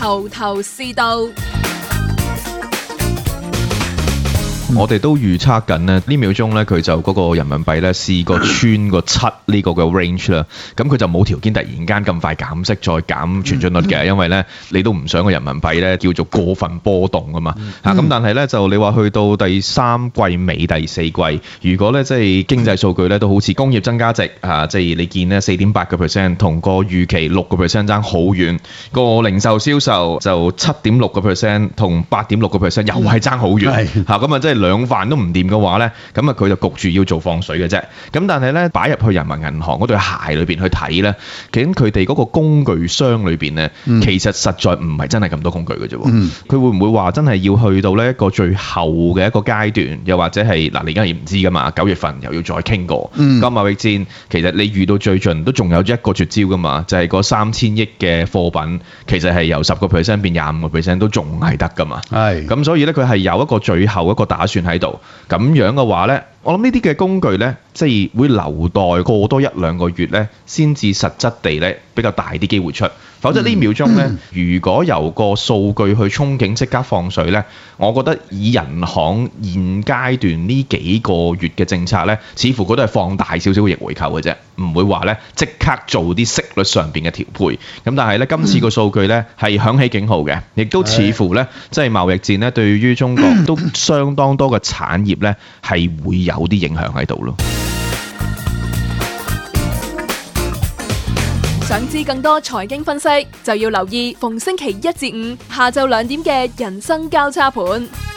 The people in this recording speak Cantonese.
頭頭是道。 我哋都預測緊呢秒鐘咧，佢就嗰個人民幣咧試過穿個7呢個嘅 range 啦。咁佢就冇條件突然間咁快減息再減存準率嘅，因為咧你都唔想個人民幣咧叫做過分波動啊嘛。咁但係咧就你話去到第三季尾第四季，如果咧即係經濟數據咧都好似工業增加值即係你見咧4.8%同個預期6%爭好遠，個零售銷售就7.6%同8.6%又係爭好遠咁啊即係兩飯都唔掂嘅話咧，咁啊佢就焗住要做放水嘅啫。咁但係咧擺入去人民銀行嗰對鞋裏邊去睇咧，究竟佢哋嗰個工具箱裏邊咧，其實實在唔係真係咁多工具嘅啫。佢會唔會話真係要去到呢一個最後嘅一個階段，又或者係嗱你而家係唔知噶嘛？9月份又要再傾過。咁貿易戰其實你遇到最盡都仲有一個絕招噶嘛，就係嗰3000億嘅貨品，其實係由10% 變25%都仲係得噶嘛。咁所以咧佢係有一個最後一個打算喺度，咁樣嘅話呢，我諗呢啲嘅工具呢，即係會留待過多1-2個月呢，先至實質地呢比較大啲機會出。否則呢秒鐘呢，如果由個數據去憧憬即刻放水呢，我覺得以人行現階段呢幾個月嘅政策呢，似乎佢都係放大少少嘅逆回購嘅啫，唔會話呢即刻做啲息率上邊嘅調配。咁但係呢，今次個數據呢係響起警號嘅，亦都似乎呢，即係貿易戰呢對於中國都相當多嘅產業呢係會有啲影響喺度咯。 想知更多財經分析，就要留意逢星期1至5下晝2點嘅人生交叉盤。